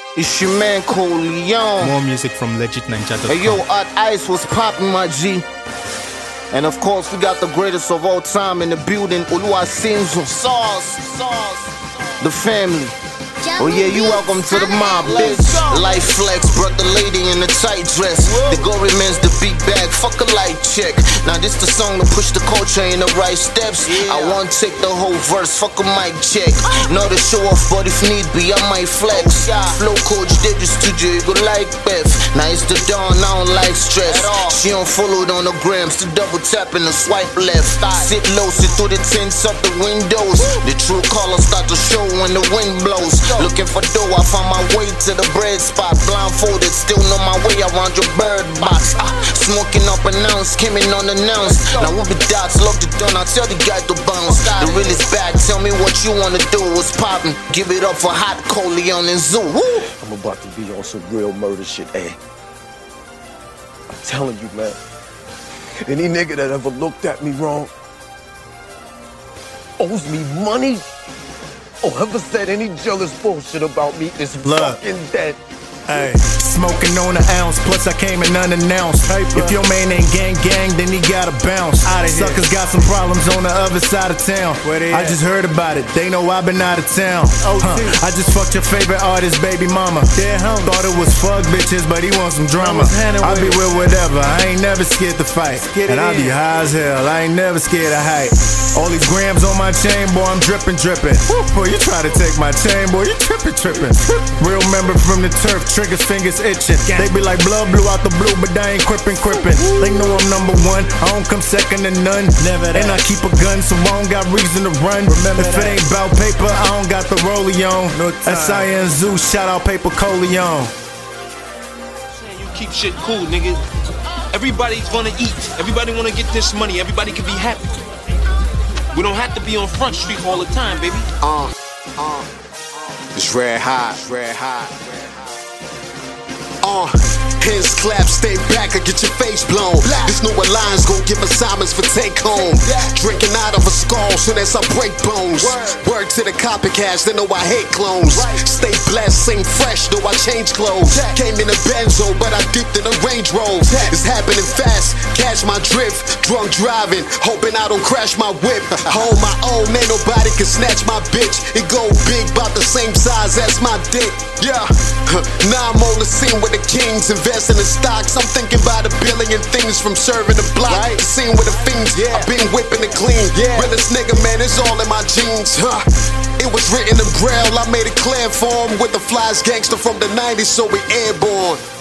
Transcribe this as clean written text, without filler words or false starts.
It's your man Coleon. More music from legitninja.com. Hey yo, Art Ice was popping, my G. And of course, we got the greatest of all time in the building, Oluwaseun Sauce, the family. Oh yeah, you welcome to the mob, bitch. Life flex, brought the lady in a tight dress. The gory man's the big bag, fuck a light check. Now this the song to push the culture in the right steps. I won't take the whole verse, fuck a mic check. Know the show off, but if need be, I might flex. Flow coach, did the studio, you go like Beth. Now it's the dawn, I don't like stress. She unfollowed on the grams, to double tap and swipe left. Sit low, sit through the tints up the windows. The true colors start to show when the wind blows. Looking for dough, I found my way to the bread spot. Blindfolded, still know my way around your bird box. Smoking up an ounce, came in unannounced. Now with the dots, lock the door, now tell the guy to bounce. The real is back, tell me what you wanna do. What's poppin'? Give it up for Hot Coleon and Zoo. Woo! I'm about to be on some real murder shit, eh? I'm telling you, man. Any nigga that ever looked at me wrong owes me money or ever said any jealous bullshit about me is fucking dead. Hey, smoking on an ounce, plus I came in unannounced. If your man ain't gang, then he gotta bounce. Suckers got some problems on the other side of town. I just heard about it, they know I've been out of town. I just fucked your favorite artist, baby mama. Thought it was fuck bitches, but he wants some drama. I be with whatever, I ain't never scared to fight. And I be high as hell, I ain't never scared of height. All these grams on my chain, boy, I'm drippin'. Boy, you try to take my chain, boy, you trippin'. Real member from the turf, triggers, fingers itching. They be like blood blue out the blue, but I ain't crippin'. They know I'm number one, I don't come second to none. And I keep a gun, so I don't got reason to run. If it ain't bout paper, I don't got the rollie on. S.I.N. Zoo, shout out Paper Coleon. You keep shit cool, nigga. Everybody's gonna eat. Everybody wanna get this money. Everybody can be happy. We don't have to be on Front Street all the time, baby. It's red hot. Hands clap, stay back or get your face blown. This new alliance gon' give assignments for take home. Drinking out of a skull soon as I break bones. Word to the copycats, they know I hate clones. Stay blessed, same fresh, though I change clothes. Came in a Benzo, but I dipped in a Range Rover. It's happening fast, catch my drift. Drunk driving, hoping I don't crash my whip. I hold my own, ain't nobody can snatch my bitch. It go big, about the same size as my dick. Yeah, now I'm on the scene with the kings, investing in stocks. I'm thinking about $1 billion things from serving the block. The scene with the fiends, I've been whipping it clean. Realest nigga, man, it's all in my jeans. It was written in Braille, I made it clear for him with the flies gangster from the 90s, so we airborne.